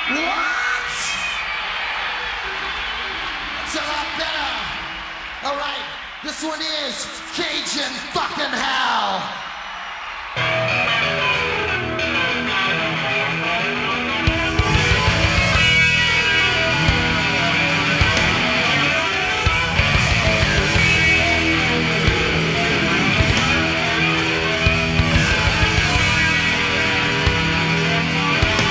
What? It's a lot better. All right, this one is Cajun fucking hell.